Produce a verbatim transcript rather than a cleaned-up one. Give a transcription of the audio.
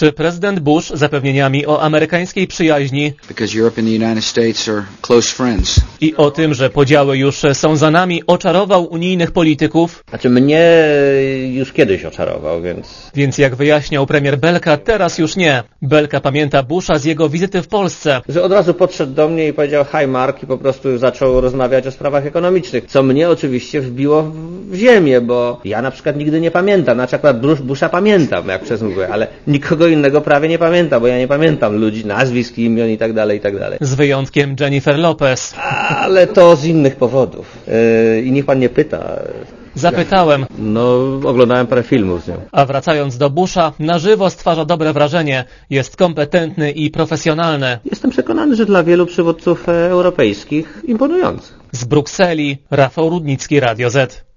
Czy prezydent Bush zapewnieniami o amerykańskiej przyjaźni i o tym, że podziały już są za nami, oczarował unijnych polityków? Znaczy mnie już kiedyś oczarował, więc... Więc jak wyjaśniał premier Belka, teraz już nie. Belka pamięta Busha z jego wizyty w Polsce. Że od razu podszedł do mnie i powiedział hi Mark i po prostu zaczął rozmawiać o sprawach ekonomicznych, co mnie oczywiście wbiło w ziemię, bo ja na przykład nigdy nie pamiętam, znaczy akurat Busha pamiętam, jak przez mgłę, ale nikogo innego prawie nie pamiętam, bo ja nie pamiętam ludzi, nazwisk, imion i tak dalej, i tak dalej. Z wyjątkiem Jennifer Lopez. Ale to z innych powodów. Yy, I niech pan nie pyta. Zapytałem. No, oglądałem parę filmów z nią. A wracając do Busha, na żywo stwarza dobre wrażenie. Jest kompetentny i profesjonalny. Jestem przekonany, że dla wielu przywódców europejskich imponujący. Z Brukseli Rafał Rudnicki, Radio Z.